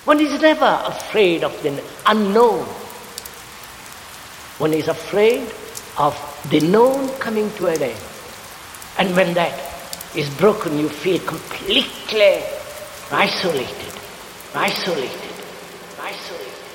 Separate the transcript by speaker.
Speaker 1: One is never afraid of the unknown. One is afraid of the known coming to an end. And when that is broken, you feel completely isolated, isolated, isolated.